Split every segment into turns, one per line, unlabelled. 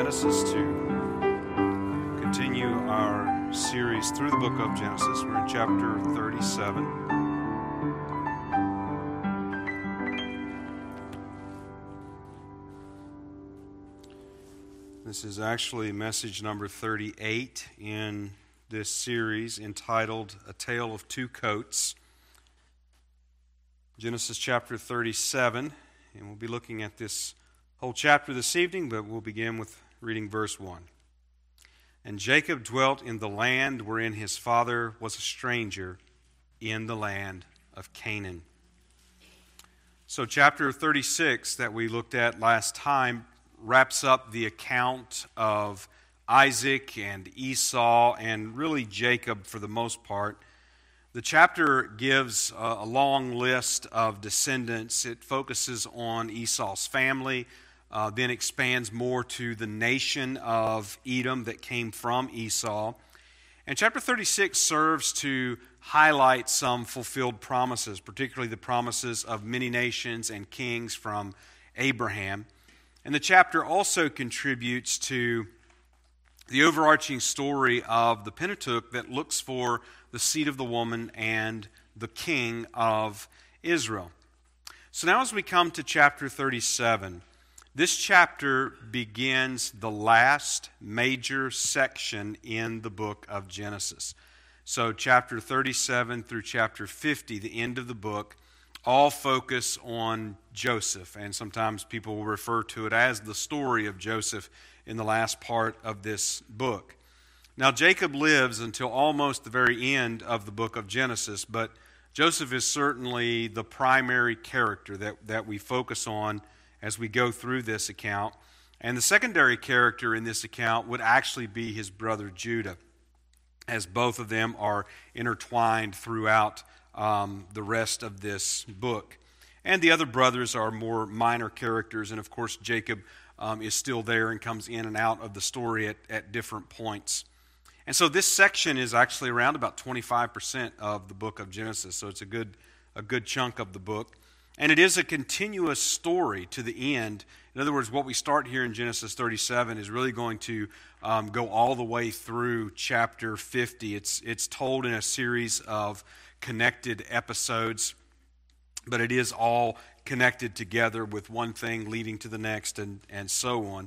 Genesis to continue our series through the book of Genesis. We're in chapter 37. This is actually message number 38 in this series entitled A Tale of Two Coats. Genesis chapter 37, and we'll be looking at this whole chapter this evening, but we'll begin with reading verse 1. And Jacob dwelt in the land wherein his father was a stranger, in the land of Canaan. So chapter 36 that we looked at last time wraps up the account of Isaac and Esau and really Jacob for the most part. The chapter gives a long list of descendants. It focuses on Esau's family, then expands more to the nation of Edom that came from Esau. And chapter 36 serves to highlight some fulfilled promises, particularly the promises of many nations and kings from Abraham. And the chapter also contributes to the overarching story of the Pentateuch that looks for the seed of the woman and the king of Israel. So now as we come to chapter 37, this chapter begins the last major section in the book of Genesis. So chapter 37 through chapter 50, the end of the book, all focus on Joseph. And sometimes people will refer to it as the story of Joseph in the last part of this book. Now Jacob lives until almost the very end of the book of Genesis, but Joseph is certainly the primary character that we focus on as we go through this account. And the secondary character in this account would actually be his brother Judah, as both of them are intertwined throughout the rest of this book. And the other brothers are more minor characters, and of course Jacob is still there and comes in and out of the story at different points. And so this section is actually around about 25% of the book of Genesis, so it's a good chunk of the book. And it is a continuous story to the end. In other words, what we start here in Genesis 37 is really going to go all the way through chapter 50. It's told in a series of connected episodes, but it is all connected together with one thing leading to the next and so on.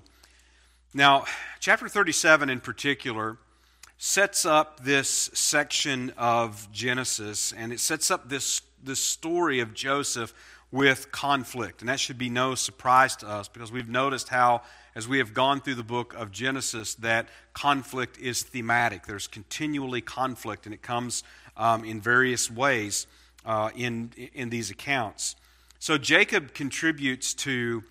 Now, chapter 37 in particular sets up this section of Genesis, and it sets up this story of Joseph with conflict. And that should be no surprise to us, because we've noticed how, as we have gone through the book of Genesis, that conflict is thematic. There's continually conflict, and it comes in various ways in these accounts. So Jacob contributes to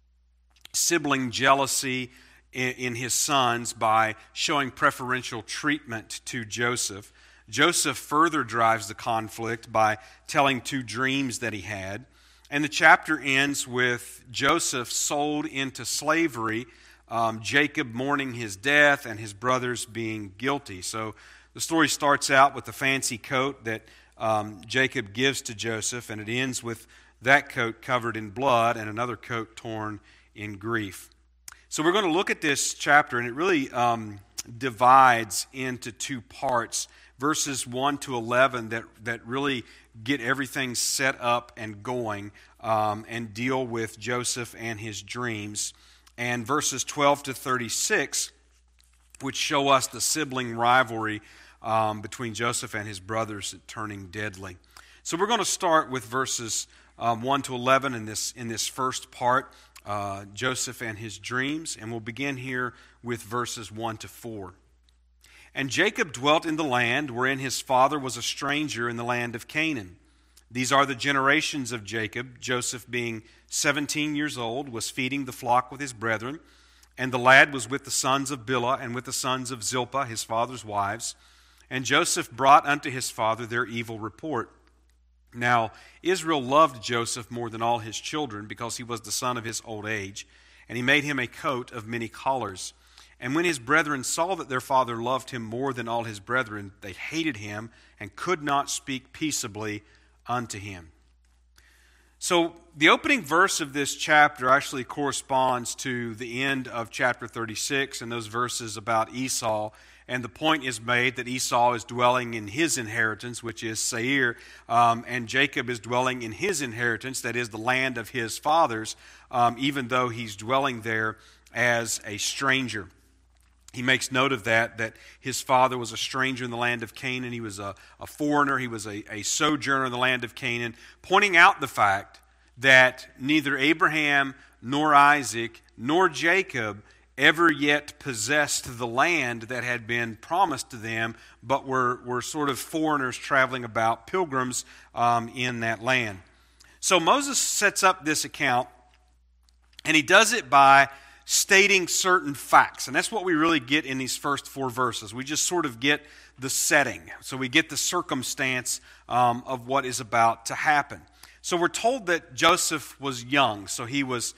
sibling jealousy in his sons by showing preferential treatment to Joseph. Joseph further drives the conflict by telling two dreams that he had. And the chapter ends with Joseph sold into slavery, Jacob mourning his death and his brothers being guilty. So the story starts out with the fancy coat that Jacob gives to Joseph, and it ends with that coat covered in blood and another coat torn in grief. So we're going to look at this chapter, and it really divides into two parts. Verses 1 to 11 that really get everything set up and going and deal with Joseph and his dreams. And verses 12 to 36, which show us the sibling rivalry between Joseph and his brothers turning deadly. So we're going to start with verses 1 to 11 in this first part, Joseph and his dreams. And we'll begin here with verses 1 to 4. And Jacob dwelt in the land wherein his father was a stranger, in the land of Canaan. These are the generations of Jacob. Joseph, being 17 years old, was feeding the flock with his brethren. And the lad was with the sons of Bilhah and with the sons of Zilpah, his father's wives. And Joseph brought unto his father their evil report. Now Israel loved Joseph more than all his children, because he was the son of his old age. And he made him a coat of many collars. And when his brethren saw that their father loved him more than all his brethren, they hated him and could not speak peaceably unto him. So the opening verse of this chapter actually corresponds to the end of chapter 36 and those verses about Esau. And the point is made that Esau is dwelling in his inheritance, which is Seir, and Jacob is dwelling in his inheritance, that is the land of his fathers, even though he's dwelling there as a stranger. He makes note of that his father was a stranger in the land of Canaan. He was a foreigner. He was a sojourner in the land of Canaan, pointing out the fact that neither Abraham nor Isaac nor Jacob ever yet possessed the land that had been promised to them, but were sort of foreigners traveling about, pilgrims in that land. So Moses sets up this account, and he does it by stating certain facts. And that's what we really get in these first 4 verses. We just sort of get the setting. So we get the circumstance of what is about to happen. So we're told that Joseph was young. So he was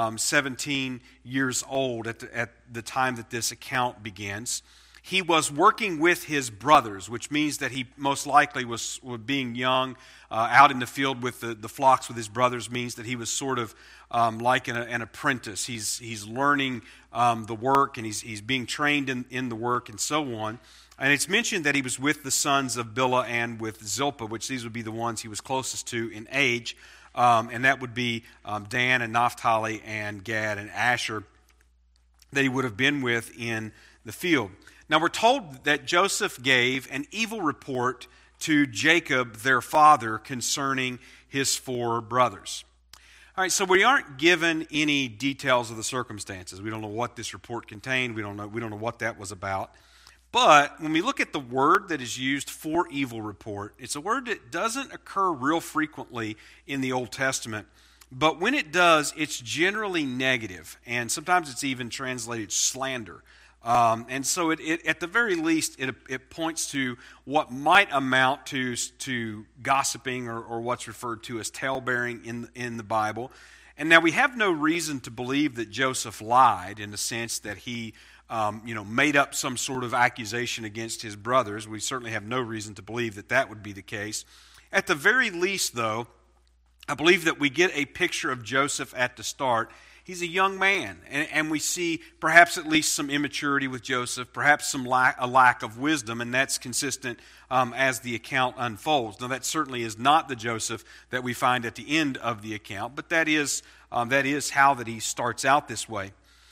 17 years old at the time that this account begins. He was working with his brothers, which means that he most likely was being young, out in the field with the flocks with his brothers, means that he was sort of like an apprentice. He's learning the work, and he's being trained in the work, and so on. And it's mentioned that he was with the sons of Bilhah and with Zilpah, which these would be the ones he was closest to in age, and that would be Dan and Naphtali and Gad and Asher that he would have been with in the field. Now we're told that Joseph gave an evil report to Jacob, their father, concerning his 4 brothers. All right, so we aren't given any details of the circumstances. We don't know what this report contained. We don't know what that was about. But when we look at the word that is used for evil report, it's a word that doesn't occur real frequently in the Old Testament. But when it does, it's generally negative, and sometimes it's even translated slander. And so it at the very least, it points to what might amount to gossiping or what's referred to as talebearing in the Bible. And now we have no reason to believe that Joseph lied in the sense that he made up some sort of accusation against his brothers. We certainly have no reason to believe that would be the case. At the very least, though, I believe that we get a picture of Joseph at the start. He's a young man, and we see perhaps at least some immaturity with Joseph, perhaps a lack of wisdom, and that's consistent as the account unfolds. Now, that certainly is not the Joseph that we find at the end of the account, but that is how that he starts out this way.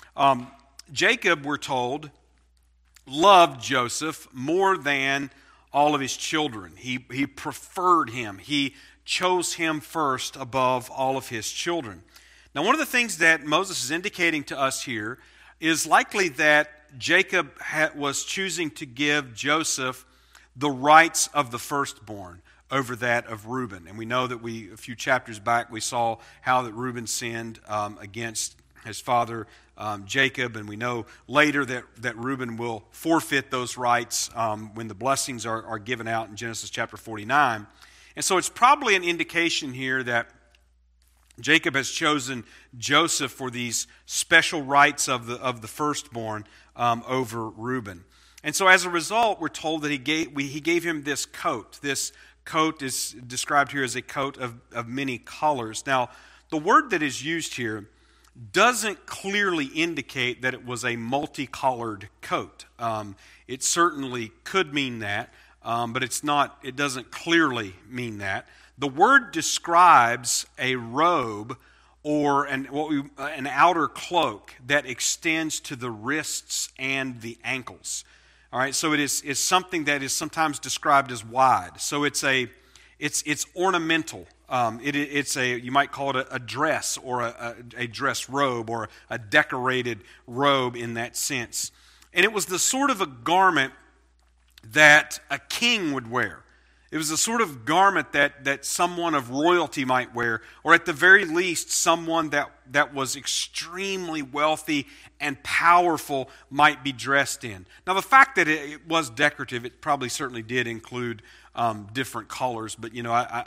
Jacob, we're told, loved Joseph more than all of his children. He preferred him. He chose him first above all of his children. Now, one of the things that Moses is indicating to us here is likely that Jacob was choosing to give Joseph the rights of the firstborn over that of Reuben. And we know that a few chapters back, we saw how that Reuben sinned against his father Jacob, and we know later that Reuben will forfeit those rights when the blessings are given out in Genesis chapter 49. And so it's probably an indication here that Jacob has chosen Joseph for these special rights of the firstborn over Reuben. And so as a result, we're told that he gave him this coat. This coat is described here as a coat of many colors. Now, the word that is used here doesn't clearly indicate that it was a multicolored coat. It certainly could mean that, but it doesn't clearly mean that. The word describes a robe or an outer cloak that extends to the wrists and the ankles. All right, so it is something that is sometimes described as wide. So it's ornamental. You might call it a dress or a dress robe or a decorated robe in that sense. And it was the sort of a garment that a king would wear. It was the sort of garment that someone of royalty might wear, or at the very least, someone that that was extremely wealthy and powerful might be dressed in. Now, the fact that it was decorative, it probably certainly did include different colors. But,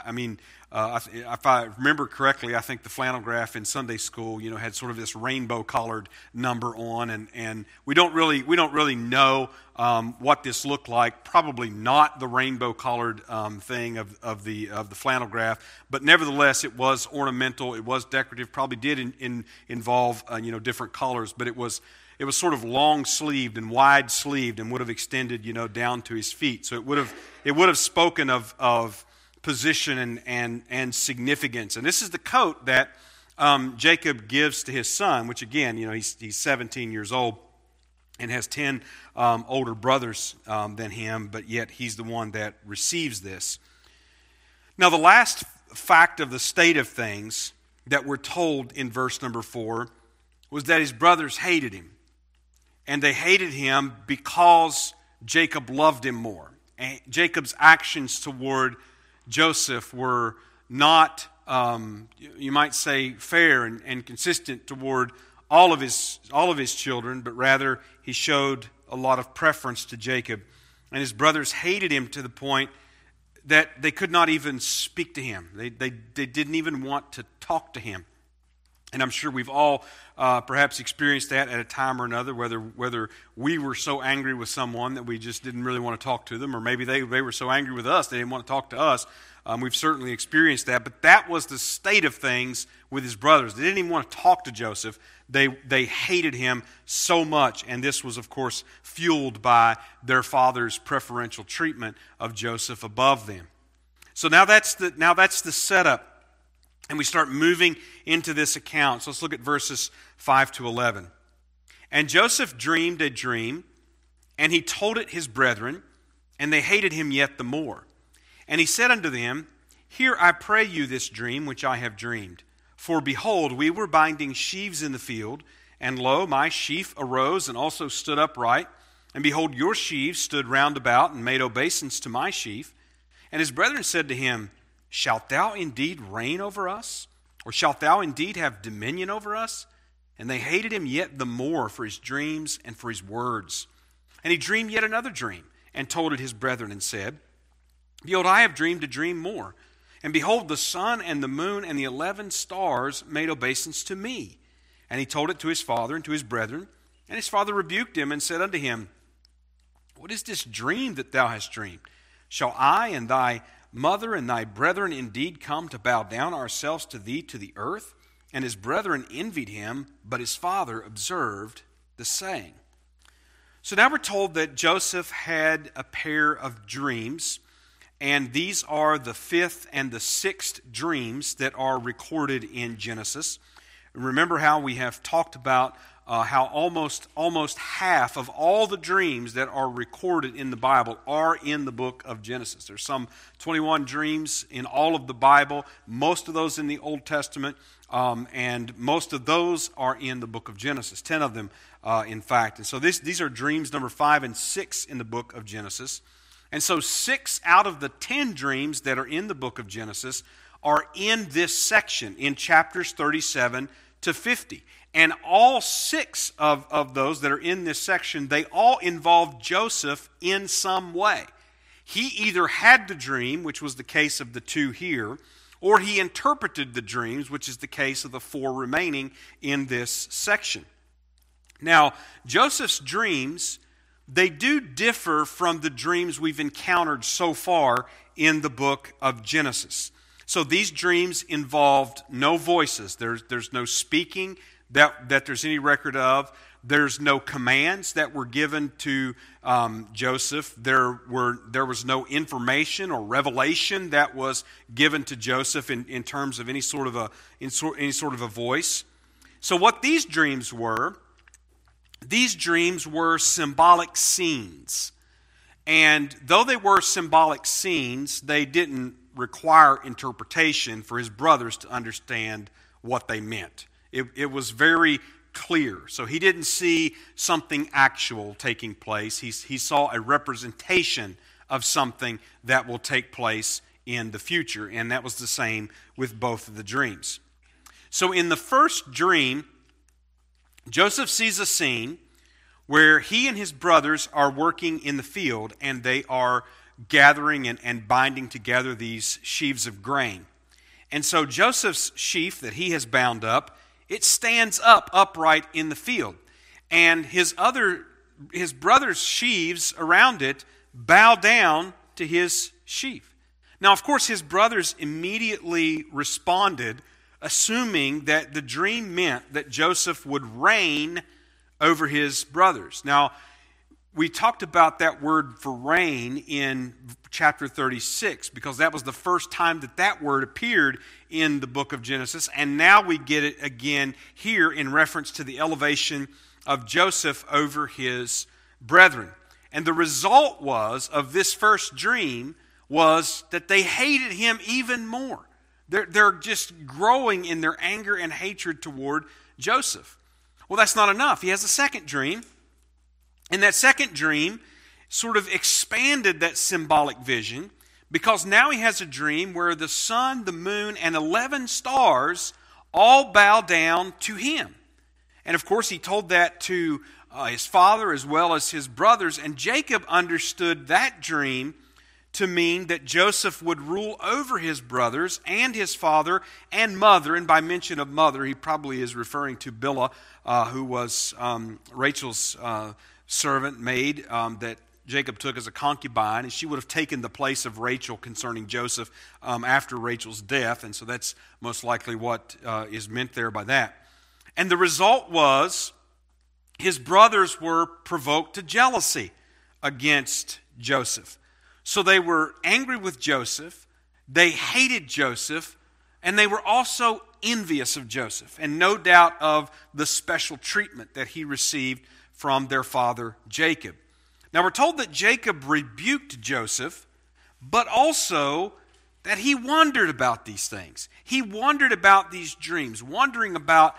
if I remember correctly, I think the flannel graph in Sunday school, had sort of this rainbow-colored number on, and we don't really know what this looked like. Probably not the rainbow-colored thing of the flannel graph, but nevertheless, it was ornamental. It was decorative. Probably did involve different colors, but it was sort of long-sleeved and wide-sleeved and would have extended down to his feet. So it would have spoken of position and significance. And this is the coat that Jacob gives to his son, which again, he's 17 years old and has 10 older brothers than him, but yet he's the one that receives this. Now, the last fact of the state of things that we're told in verse number 4 was that his brothers hated him. And they hated him because Jacob loved him more. And Jacob's actions toward Joseph were not, you might say, fair and consistent toward all of his children, but rather he showed a lot of preference to Jacob. And his brothers hated him to the point that they could not even speak to him. They didn't even want to talk to him. And I'm sure we've all perhaps experienced that at a time or another, whether we were so angry with someone that we just didn't really want to talk to them, or maybe they were so angry with us they didn't want to talk to us. We've certainly experienced that, but that was the state of things with his brothers. They didn't even want to talk to Joseph. They hated him so much, and this was, of course, fueled by their father's preferential treatment of Joseph above them. So now that's the setup. And we start moving into this account. So let's look at verses 5 to 11. And Joseph dreamed a dream, and he told it his brethren, and they hated him yet the more. And he said unto them, Hear, I pray you, this dream which I have dreamed. For behold, we were binding sheaves in the field, and lo, my sheaf arose and also stood upright. And behold, your sheaves stood round about and made obeisance to my sheaf. And his brethren said to him, Shalt thou indeed reign over us? Or shalt thou indeed have dominion over us? And they hated him yet the more for his dreams and for his words. And he dreamed yet another dream, and told it his brethren, and said, Behold, I have dreamed a dream more. And behold, the sun and the moon and the 11 stars made obeisance to me. And he told it to his father and to his brethren. And his father rebuked him and said unto him, What is this dream that thou hast dreamed? Shall I and thy mother and thy brethren indeed come to bow down ourselves to thee to the earth? And his brethren envied him, but his father observed the saying. So now we're told that Joseph had a pair of dreams, and these are the 5th and the 6th dreams that are recorded in Genesis. Remember how we have talked about how almost half of all the dreams that are recorded in the Bible are in the book of Genesis. There's some 21 dreams in all of the Bible, most of those in the Old Testament, and most of those are in the book of Genesis, 10 of them, in fact. And so these are dreams number 5 and 6 in the book of Genesis. And so 6 out of the 10 dreams that are in the book of Genesis are in this section, in chapters 37 to 50. And all 6 of those that are in this section, they all involve Joseph in some way. He either had the dream, which was the case of the 2 here, or he interpreted the dreams, which is the case of the 4 remaining in this section. Now, Joseph's dreams, they do differ from the dreams we've encountered so far in the book of Genesis. So these dreams involved no voices. There's no speaking that there's any record of. There's no commands that were given to Joseph. There was no information or revelation that was given to Joseph in terms of any sort of a voice. So what these dreams were symbolic scenes. And though they were symbolic scenes, they didn't require interpretation for his brothers to understand what they meant. It was very clear. So he didn't see something actual taking place. He saw a representation of something that will take place in the future. And that was the same with both of the dreams. So in the first dream, Joseph sees a scene where he and his brothers are working in the field, and they are gathering and binding together these sheaves of grain. And so Joseph's sheaf that he has bound up, it stands up upright in the field. And his brothers' sheaves around it bow down to his sheaf. Now, of course, his brothers immediately responded, assuming that the dream meant that Joseph would reign over his brothers. Now, we talked about that word for reign in chapter 36 because that was the first time that word appeared in the book of Genesis, and now we get it again here in reference to the elevation of Joseph over his brethren. And the result of this first dream was that they hated him even more. They're just growing in their anger and hatred toward Joseph. Well, that's not enough. He has a second dream. And that second dream sort of expanded that symbolic vision because now he has a dream where the sun, the moon, and 11 stars all bow down to him. And of course, he told that to his father as well as his brothers. And Jacob understood that dream to mean that Joseph would rule over his brothers and his father and mother. And by mention of mother, he probably is referring to Bilhah, who was Rachel's servant maid that Jacob took as a concubine, and she would have taken the place of Rachel concerning Joseph after Rachel's death, and so that's most likely what is meant there by that. And the result was his brothers were provoked to jealousy against Joseph. So they were angry with Joseph, they hated Joseph, and they were also envious of Joseph, and no doubt of the special treatment that he received from their father Jacob. Now we're told that Jacob rebuked Joseph, but also that he wondered about these things. He wondered about these dreams, wondering about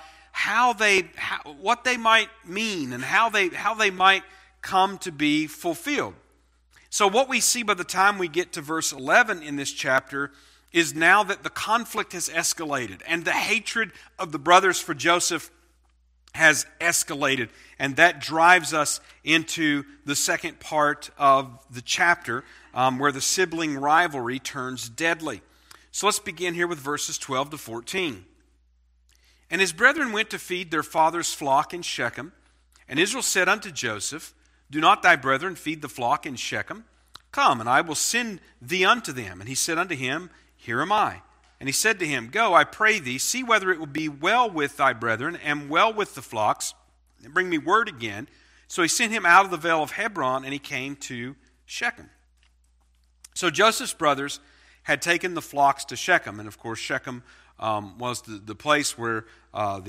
what they might mean and how they might come to be fulfilled. So what we see by the time we get to verse 11 in this chapter is now that the conflict has escalated and the hatred of the brothers for Joseph has escalated, and that drives us into the second part of the chapter where the sibling rivalry turns deadly. So let's begin here with verses 12 to 14. And his brethren went to feed their father's flock in Shechem, and Israel said unto Joseph, Do not thy brethren feed the flock in Shechem? Come, and I will send thee unto them. And he said unto him, Here am I. And he said to him, Go, I pray thee, see whether it will be well with thy brethren and well with the flocks, and bring me word again. So he sent him out of the vale of Hebron, and he came to Shechem. So Joseph's brothers had taken the flocks to Shechem, and of course Shechem was the place where all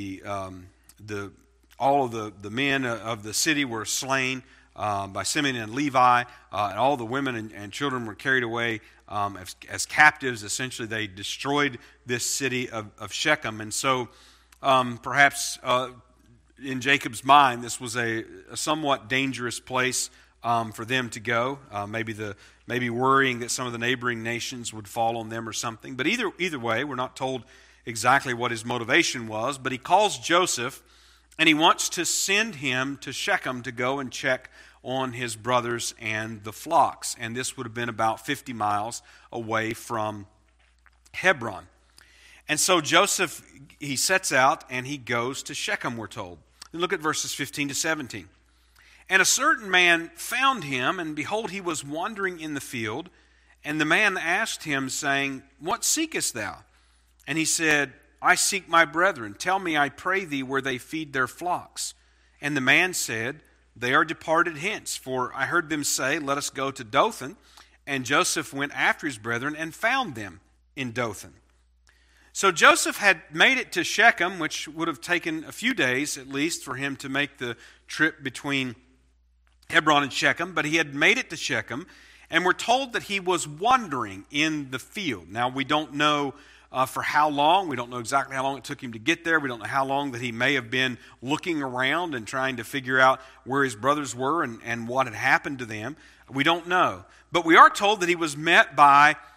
of the men of the city were slain by Simeon and Levi, and all the women and children were carried away as captives. Essentially, they destroyed this city of Shechem. And so perhaps in Jacob's mind, this was a somewhat dangerous place for them to go, maybe worrying that some of the neighboring nations would fall on them or something. But either way, we're not told exactly what his motivation was, but he calls Joseph, and he wants to send him to Shechem to go and check on his brothers and the flocks. And this would have been about 50 miles away from Hebron. And so Joseph, he sets out and he goes to Shechem, we're told. Look at verses 15 to 17. And a certain man found him, and behold, he was wandering in the field. And the man asked him, saying, What seekest thou? And he said, I seek my brethren. Tell me, I pray thee, where they feed their flocks. And the man said, They are departed hence, for I heard them say, Let us go to Dothan. And Joseph went after his brethren and found them in Dothan. So Joseph had made it to Shechem, which would have taken a few days at least for him to make the trip between Hebron and Shechem, but he had made it to Shechem, and we're told that he was wandering in the field. Now, we don't know for how long. We don't know exactly how long it took him to get there. We don't know how long that he may have been looking around and trying to figure out where his brothers were and what had happened to them. We don't know. But we are told that he was met by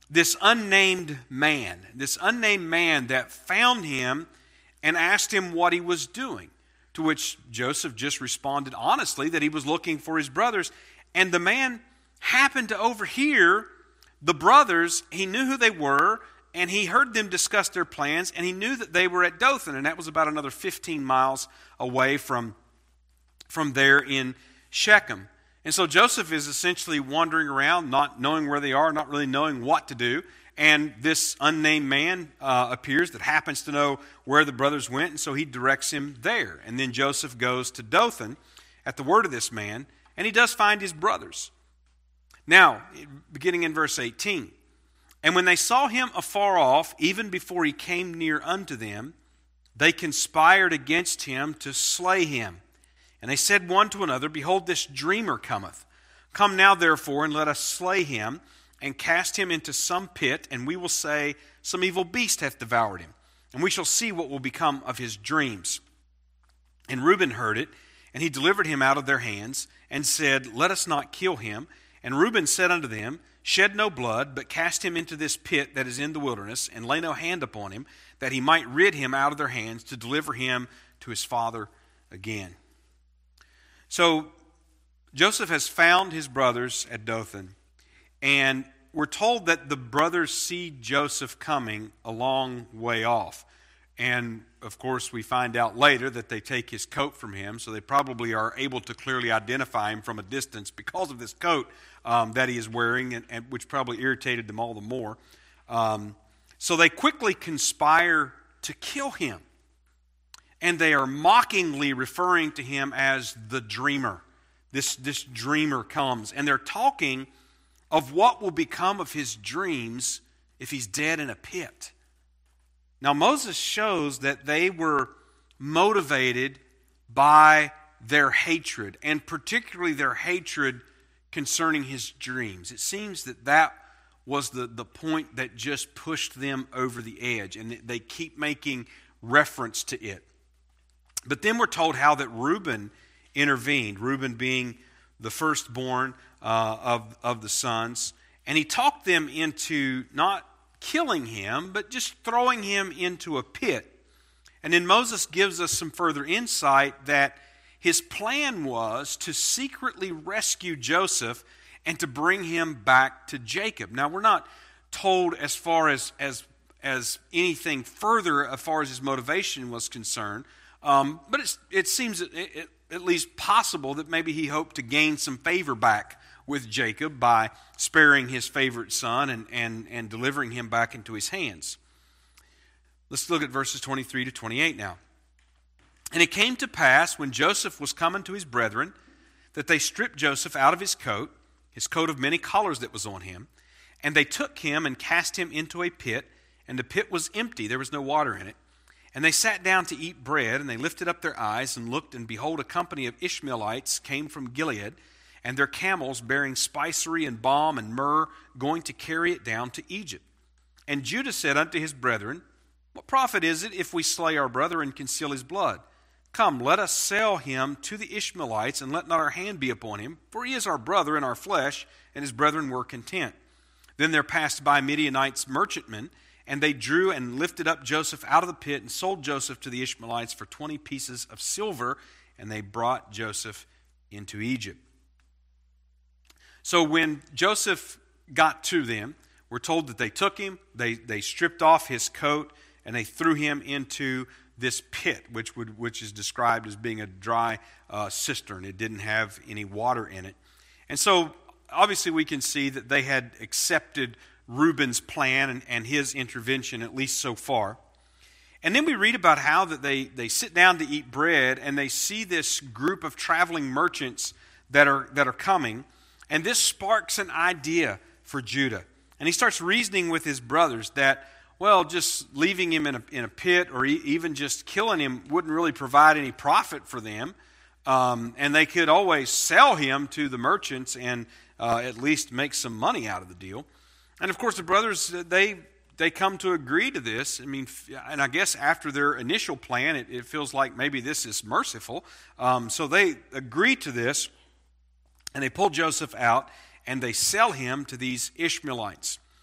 this unnamed man that found him and asked him what he was doing, to which Joseph just responded honestly that he was looking for his brothers. And the man happened to overhear the brothers. He knew who they were, and he heard them discuss their plans, and he knew that they were at Dothan, and that was about another 15 miles away from there in Shechem. And so Joseph is essentially wandering around, not knowing where they are, not really knowing what to do. And this unnamed man appears that happens to know where the brothers went, and so he directs him there. And then Joseph goes to Dothan at the word of this man, and he does find his brothers. Now, beginning in verse 18, and when they saw him afar off, even before he came near unto them, they conspired against him to slay him. And they said one to another, Behold, this dreamer cometh. Come now, therefore, and let us slay him, and cast him into some pit, and we will say, Some evil beast hath devoured him, and we shall see what will become of his dreams. And Reuben heard it, and he delivered him out of their hands, and said, Let us not kill him. And Reuben said unto them, Shed no blood, but cast him into this pit that is in the wilderness, and lay no hand upon him, that he might rid him out of their hands, to deliver him to his father again. So Joseph has found his brothers at Dothan, and we're told that the brothers see Joseph coming a long way off. And, of course, we find out later that they take his coat from him, so they probably are able to clearly identify him from a distance because of this coat that he is wearing, and which probably irritated them all the more. So they quickly conspire to kill him. And they are mockingly referring to him as the dreamer. This dreamer comes. And they're talking of what will become of his dreams if he's dead in a pit. Now, Moses shows that they were motivated by their hatred, and particularly their hatred concerning his dreams. It seems that was the point that just pushed them over the edge, and they keep making reference to it. But then we're told how that Reuben intervened, Reuben being the firstborn of the sons, and he talked them into not killing him, but just throwing him into a pit. And then Moses gives us some further insight that his plan was to secretly rescue Joseph and to bring him back to Jacob. Now, we're not told as far as anything further as far as his motivation was concerned, but it seems at least possible that maybe he hoped to gain some favor back with Jacob by sparing his favorite son and delivering him back into his hands. Let's look at verses 23 to 28 now. And it came to pass, when Joseph was come unto his brethren, that they stripped Joseph out of his coat of many collars that was on him, and they took him and cast him into a pit, and the pit was empty, there was no water in it. And they sat down to eat bread, and they lifted up their eyes and looked, and behold, a company of Ishmaelites came from Gilead, and their camels bearing spicery and balm and myrrh, going to carry it down to Egypt. And Judah said unto his brethren, What profit is it if we slay our brother and conceal his blood? Come, let us sell him to the Ishmaelites, and let not our hand be upon him, for he is our brother in our flesh. And his brethren were content. Then there passed by Midianites merchantmen, and they drew and lifted up Joseph out of the pit, and sold Joseph to the Ishmaelites for 20 pieces of silver, and they brought Joseph into Egypt. So when Joseph got to them, we're told that they took him, they stripped off his coat, and they threw him into this pit, which is described as being a dry cistern. It didn't have any water in it. And so obviously we can see that they had accepted Reuben's plan and his intervention, at least so far. And then we read about how that they sit down to eat bread, and they see this group of traveling merchants that are coming, and this sparks an idea for Judah. And he starts reasoning with his brothers that, well, just leaving him in a pit or even just killing him wouldn't really provide any profit for them. And they could always sell him to the merchants and at least make some money out of the deal. And of course, the brothers, they come to agree to this. I mean, and I guess after their initial plan, it feels like maybe this is merciful. So they agree to this, and they pull Joseph out, and they sell him to these Ishmaelites.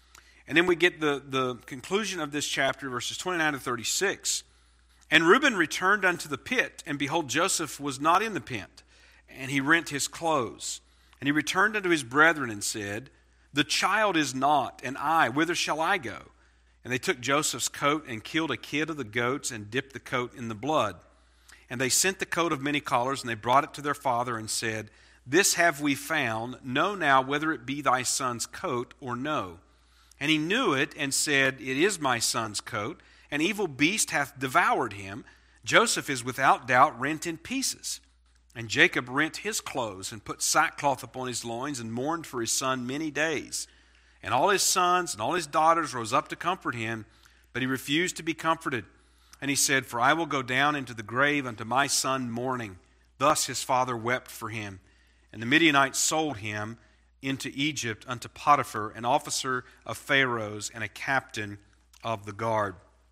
And then we get the conclusion of this chapter, verses 29 to 36. And Reuben returned unto the pit, and behold, Joseph was not in the pit, and he rent his clothes. And he returned unto his brethren and said, The child is not, and I, whither shall I go? And they took Joseph's coat and killed a kid of the goats and dipped the coat in the blood. And they sent the coat of many collars, and they brought it to their father and said, This have we found. Know now whether it be thy son's coat or no. And he knew it and said, It is my son's coat. An evil beast hath devoured him. Joseph is without doubt rent in pieces. And Jacob rent his clothes and put sackcloth upon his loins and mourned for his son many days. And all his sons and all his daughters rose up to comfort him, but he refused to be comforted. And he said, For I will go down into the grave unto my son mourning. Thus his father wept for him. And the Midianites sold him into Egypt unto Potiphar, an officer of Pharaoh's and a captain of the guard.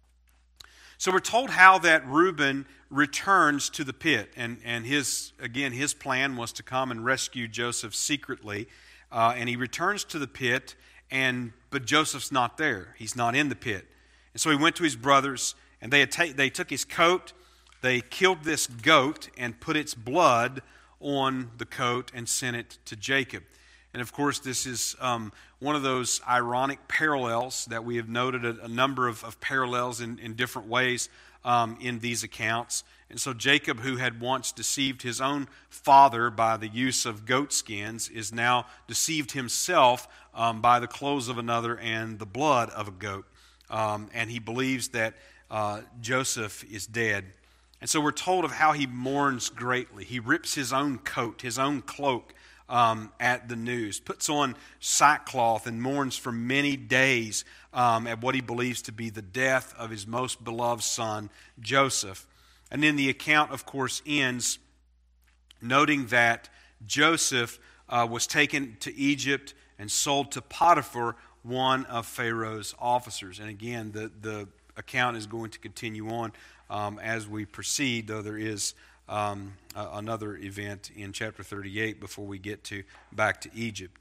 So we're told how that Reuben returns to the pit, and his plan was to come and rescue Joseph secretly, and he returns to the pit, but Joseph's not there. He's not in the pit. And so he went to his brothers, and they took his coat, they killed this goat and put its blood on the coat and sent it to Jacob. And of course, this is one of those ironic parallels that we have noted a number of parallels in different ways in these accounts. And so Jacob, who had once deceived his own father by the use of goat skins, is now deceived himself by the clothes of another and the blood of a goat. And he believes that Joseph is dead. And so we're told of how he mourns greatly. He rips his own coat, his own cloak, at the news, puts on sackcloth and mourns for many days at what he believes to be the death of his most beloved son, Joseph. And then the account, of course, ends noting that Joseph was taken to Egypt and sold to Potiphar, one of Pharaoh's officers. And again, the account is going to continue on as we proceed, though there is another event in chapter 38 before we get back to Egypt.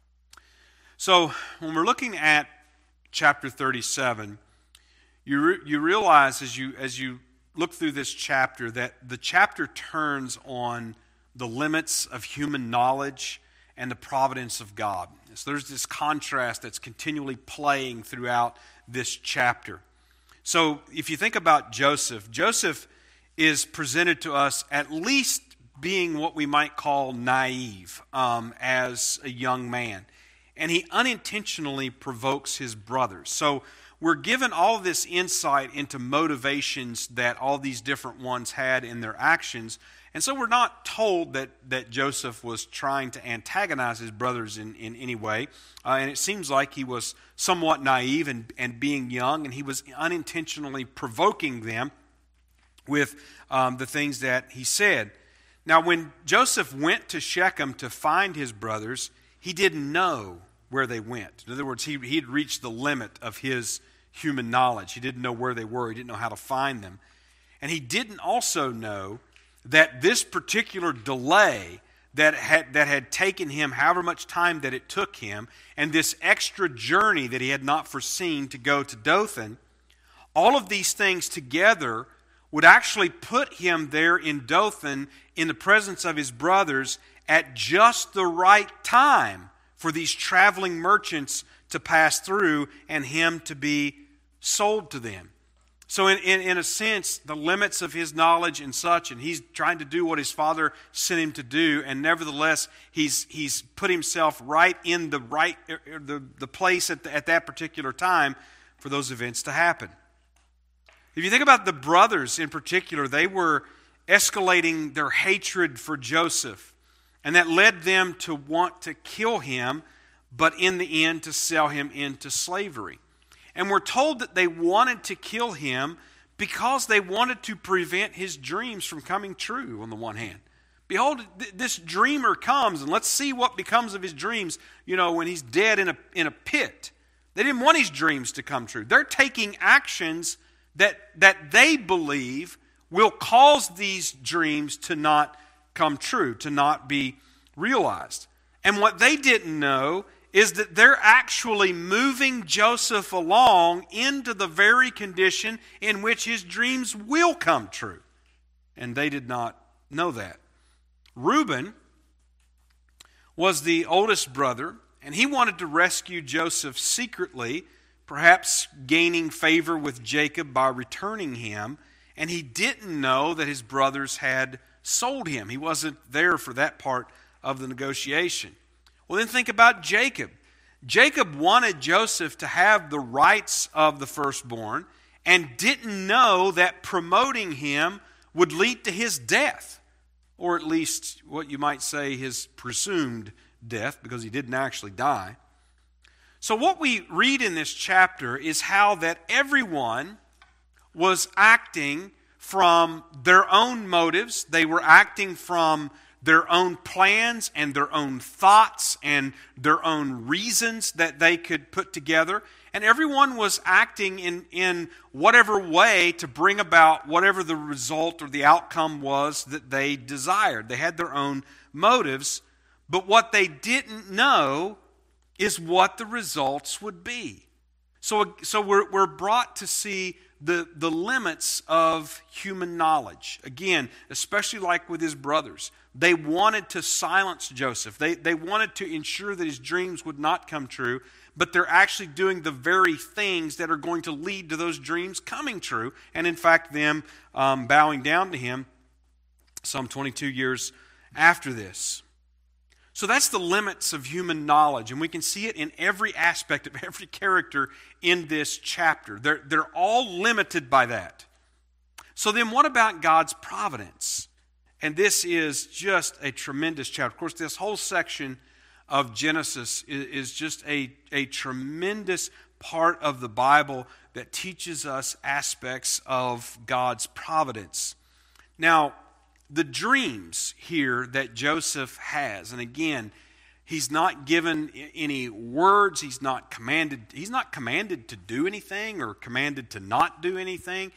So when we're looking at chapter 37, you realize as you look through this chapter that the chapter turns on the limits of human knowledge and the providence of God. So there's this contrast that's continually playing throughout this chapter. So if you think about Joseph is presented to us at least being what we might call naive as a young man. And he unintentionally provokes his brothers. So we're given all of this insight into motivations that all these different ones had in their actions. And so we're not told that Joseph was trying to antagonize his brothers in any way. And it seems like he was somewhat naive and being young, and he was unintentionally provoking them with the things that he said. Now, when Joseph went to Shechem to find his brothers, he didn't know where they went. In other words, he had reached the limit of his human knowledge. He didn't know where they were. He didn't know how to find them. And he didn't also know that this particular delay that had taken him however much time that it took him, and this extra journey that he had not foreseen to go to Dothan, all of these things together would actually put him there in Dothan in the presence of his brothers at just the right time for these traveling merchants to pass through and him to be sold to them. So in a sense, the limits of his knowledge and such, and he's trying to do what his father sent him to do, and nevertheless, he's put himself right in the place at that particular time for those events to happen. If you think about the brothers in particular, they were escalating their hatred for Joseph, and that led them to want to kill him, but in the end to sell him into slavery. And we're told that they wanted to kill him because they wanted to prevent his dreams from coming true, on the one hand. Behold, this dreamer comes, and let's see what becomes of his dreams, when he's dead in a pit. They didn't want his dreams to come true. They're taking actions that they believe will cause these dreams to not come true, to not be realized. And what they didn't know is that they're actually moving Joseph along into the very condition in which his dreams will come true. And they did not know that. Reuben was the oldest brother, and he wanted to rescue Joseph secretly, perhaps gaining favor with Jacob by returning him. And he didn't know that his brothers had sold him. He wasn't there for that part of the negotiation. Well, then think about Jacob. Jacob wanted Joseph to have the rights of the firstborn and didn't know that promoting him would lead to his death, or at least what you might say his presumed death, because he didn't actually die. So what we read in this chapter is how that everyone was acting from their own motives. They were acting from their own plans and their own thoughts and their own reasons that they could put together. And everyone was acting in whatever way to bring about whatever the result or the outcome was that they desired. They had their own motives, but what they didn't know is what the results would be. So we're brought to see the limits of human knowledge. Again, especially like with his brothers. They wanted to silence Joseph. They wanted to ensure that his dreams would not come true, but they're actually doing the very things that are going to lead to those dreams coming true, and in fact them bowing down to him some 22 years after this. So that's the limits of human knowledge, and we can see it in every aspect of every character in this chapter. They're all limited by that. So then what about God's providence? And this is just a tremendous chapter. Of course, this whole section of Genesis is just a tremendous part of the Bible that teaches us aspects of God's providence. Now, the dreams here that Joseph has, and again, he's not given any words, he's not commanded to do anything or commanded to not do anything.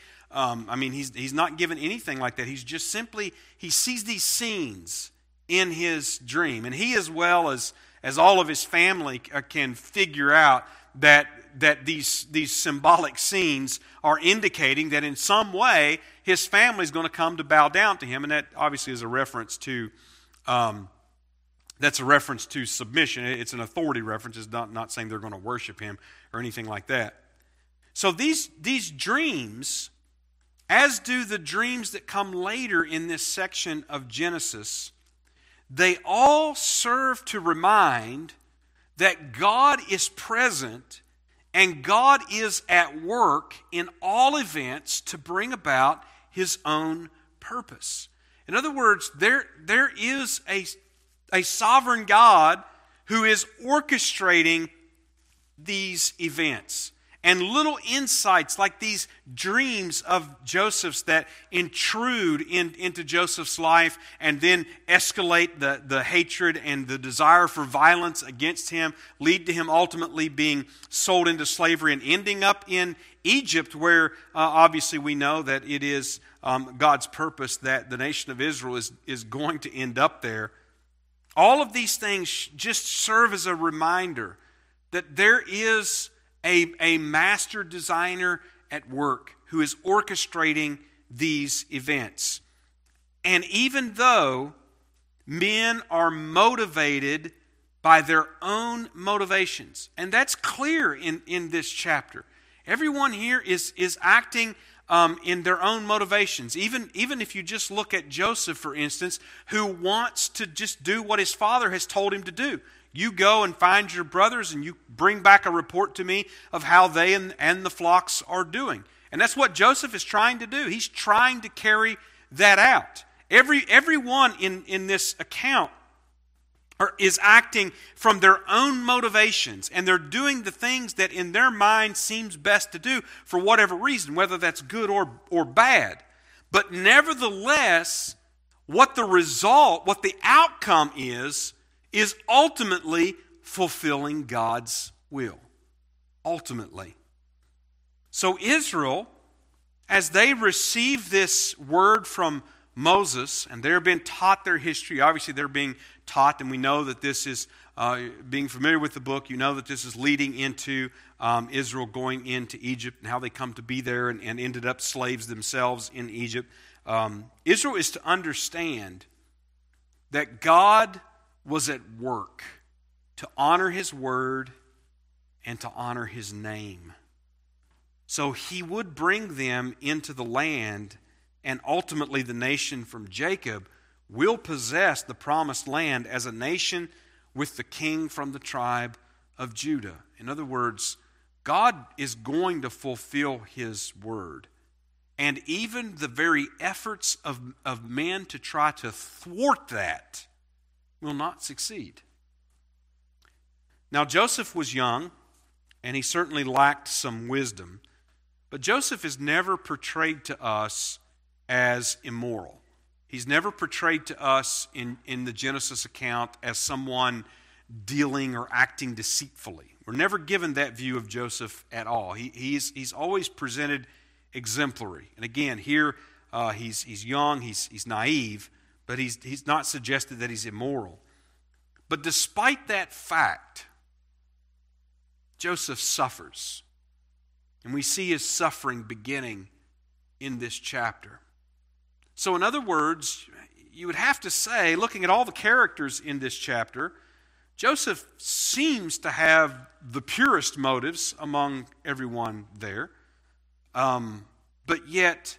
He's not given anything like that. He's just simply, he sees these scenes in his dream. And he, as well as all of his family, can figure out that these symbolic scenes are indicating that in some way his family is going to come to bow down to him. And that obviously is a reference to submission. It's an authority reference. It's not saying they're going to worship him or anything like that. So these dreams, as do the dreams that come later in this section of Genesis, they all serve to remind that God is present and God is at work in all events to bring about his own purpose. In other words, there is a sovereign God who is orchestrating these events. And little insights like these dreams of Joseph's that intrude into Joseph's life and then escalate the hatred and the desire for violence against him, lead to him ultimately being sold into slavery and ending up in Egypt, where obviously we know that it is God's purpose that the nation of Israel is going to end up there. All of these things just serve as a reminder that there is a master designer at work who is orchestrating these events. And even though men are motivated by their own motivations, and that's clear in this chapter, everyone here is acting in their own motivations. Even if you just look at Joseph, for instance, who wants to just do what his father has told him to do. You go and find your brothers and you bring back a report to me of how they and the flocks are doing. And that's what Joseph is trying to do. He's trying to carry that out. Everyone in this account is acting from their own motivations, and they're doing the things that in their mind seems best to do for whatever reason, whether that's good or bad. But nevertheless, what the outcome is ultimately fulfilling God's will. Ultimately. So Israel, as they receive this word from Moses, and they're being taught their history. Obviously, they're being taught, and we know that this is, being familiar with the book, you know that this is leading into Israel going into Egypt and how they come to be there and ended up slaves themselves in Egypt. Israel is to understand that God was at work to honor His word and to honor His name. So He would bring them into the land, and ultimately the nation from Jacob will possess the promised land as a nation with the king from the tribe of Judah. In other words, God is going to fulfill His word. And even the very efforts of men to try to thwart that will not succeed. Now, Joseph was young, and he certainly lacked some wisdom. But Joseph is never portrayed to us as immoral. He's never portrayed to us in the Genesis account as someone dealing or acting deceitfully. We're never given that view of Joseph at all. He's always presented exemplary. And again, here he's young, he's naive, but he's not suggested that he's immoral. But despite that fact, Joseph suffers. And we see his suffering beginning in this chapter. So in other words, you would have to say, looking at all the characters in this chapter, Joseph seems to have the purest motives among everyone there. But yet,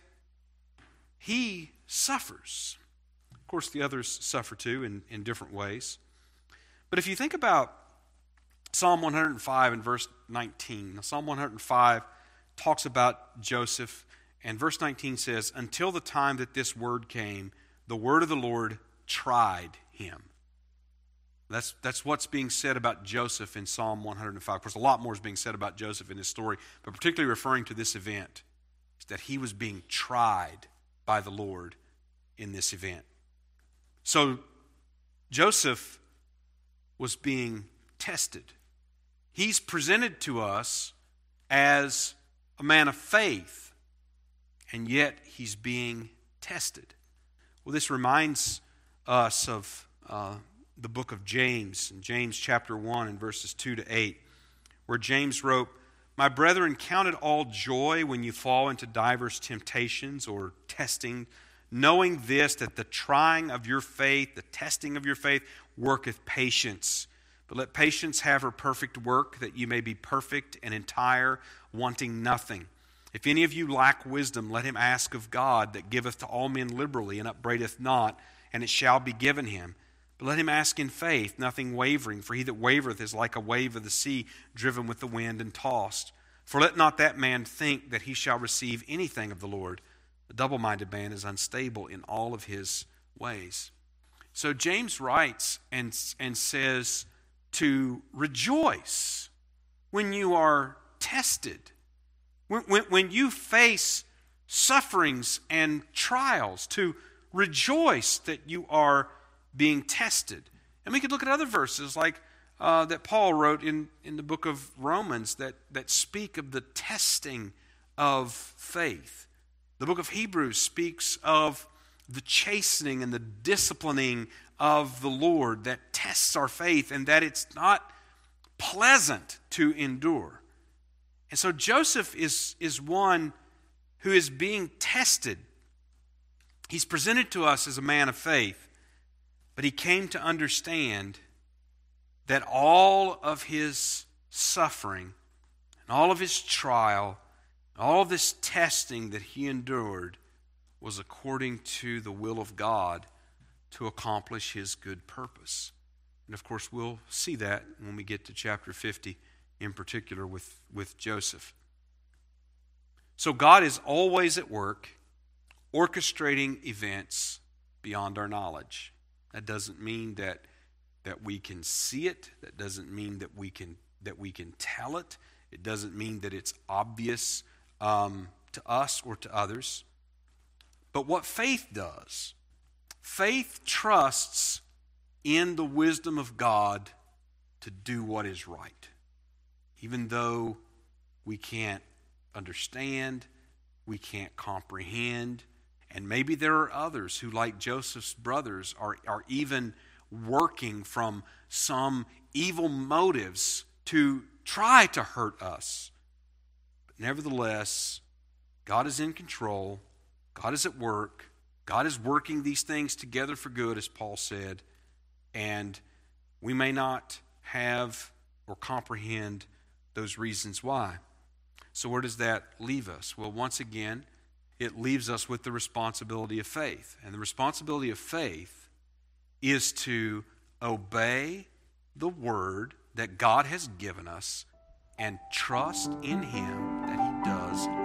he suffers. Of course, the others suffer too in different ways. But if you think about Psalm 105 and verse 19, Psalm 105 talks about Joseph, and verse 19 says, "Until the time that this word came, the word of the Lord tried him." That's what's being said about Joseph in Psalm 105. Of course, a lot more is being said about Joseph in this story, but particularly referring to this event, is that he was being tried by the Lord in this event. So Joseph was being tested. He's presented to us as a man of faith, and yet he's being tested. Well, this reminds us of the book of James, in James chapter 1 and verses 2 to 8, where James wrote, "My brethren, count it all joy when you fall into divers temptations or testing, knowing this, that the trying of your faith, the testing of your faith, worketh patience. But let patience have her perfect work, that you may be perfect and entire, wanting nothing. If any of you lack wisdom, let him ask of God, that giveth to all men liberally, and upbraideth not, and it shall be given him. But let him ask in faith, nothing wavering, for he that wavereth is like a wave of the sea, driven with the wind and tossed. For let not that man think that he shall receive anything of the Lord. A double-minded man is unstable in all of his ways." So James writes and says to rejoice when you are tested, when you face sufferings and trials, to rejoice that you are being tested. And we could look at other verses like that Paul wrote in the book of Romans that speak of the testing of faith. The book of Hebrews speaks of the chastening and the disciplining of the Lord that tests our faith, and that it's not pleasant to endure. And so Joseph is one who is being tested. He's presented to us as a man of faith, but he came to understand that all of his suffering and all of his trial, all of this testing that he endured was according to the will of God to accomplish his good purpose. And of course, we'll see that when we get to chapter 50, in particular with Joseph. So God is always at work, orchestrating events beyond our knowledge. That doesn't mean that we can see it. That doesn't mean that we can tell it. It doesn't mean that it's obvious to us or to others. But what faith does, faith trusts in the wisdom of God to do what is right. Even though we can't understand, we can't comprehend, And maybe there are others who, like Joseph's brothers, are even working from some evil motives to try to hurt us. But nevertheless, God is in control. God is at work. God is working these things together for good, as Paul said. And we may not have or comprehend those reasons why. So where does that leave us? Well, once again, it leaves us with the responsibility of faith. And the responsibility of faith is to obey the word that God has given us and trust in Him that He does